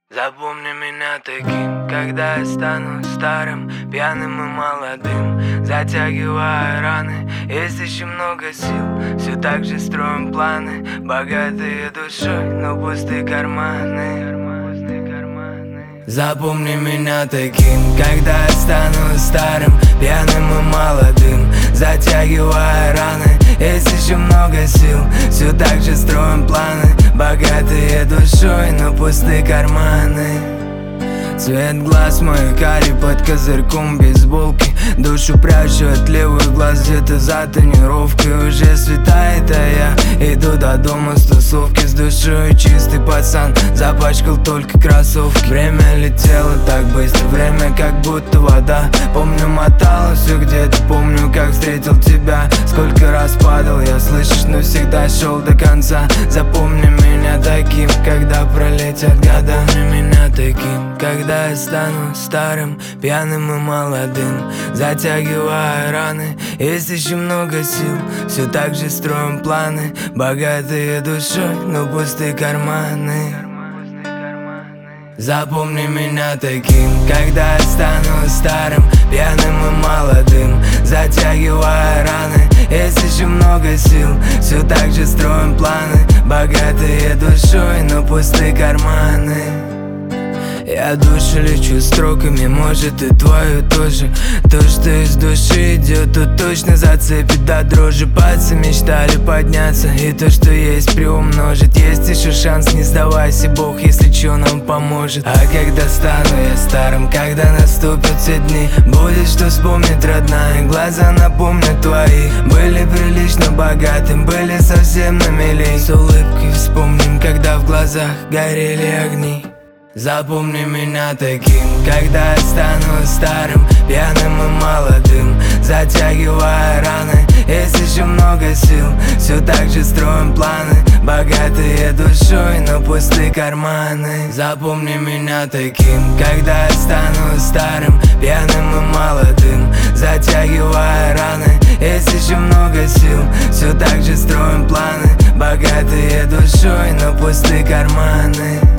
Запомни меня таким, когда я стану старым, пьяным и молодым, затягивая раны. Есть еще много сил, все так же строим планы, богатые душой, но пустые карманы. Запомни меня таким, когда я стану старым, пьяным и молодым, затягивая раны. Есть еще много сил, все так же строим планы, богатые душой, но пустые карманы. Цвет глаз мой карий под козырьком бейсболки, душу прячу от левых глаз где-то за тренировкой. Уже светает, а я иду до дома с тусовки, с душой чистый пацан, запачкал только кроссовки. Время летело так быстро, время как будто вода. Помню, мотало все где-то, помню, как встретил тебя. Сколько раз падал, я слышишь, но всегда шел до конца. Запомни меня таким, когда пролетят года. Запомни меня таким, когда я стану старым, пьяным и молодым, затягивая раны. Есть еще много сил, все так же строим планы, богатые душой, но пустые карманы. Запомни меня таким, когда я стану старым, пьяным и молодым, затягивая раны. Есть еще много сил, все так же строим планы, богатые душой, но пустые карманы. Я душу лечу строками, может и твою тоже. То, что из души идет, то точно зацепит до дрожи. Пальцы мечтали подняться, и то, что есть, приумножить. Есть еще шанс, не сдавайся, Бог, если чё, нам поможет. А когда стану я старым, когда наступят все дни, будет что вспомнить, родная, глаза напомнят твои. Были прилично богатым, были совсем на мели. С улыбкой вспомним, когда в глазах горели огни. Запомни меня таким, когда я стану старым, пьяным и молодым, затягивая раны. Есть еще много сил, все так же строим планы, богатые душой, но пустые карманы. Запомни меня таким, когда я стану старым, пьяным и молодым, затягивая раны. Есть еще много сил, все так же строим планы, богатые душой, но пустые карманы.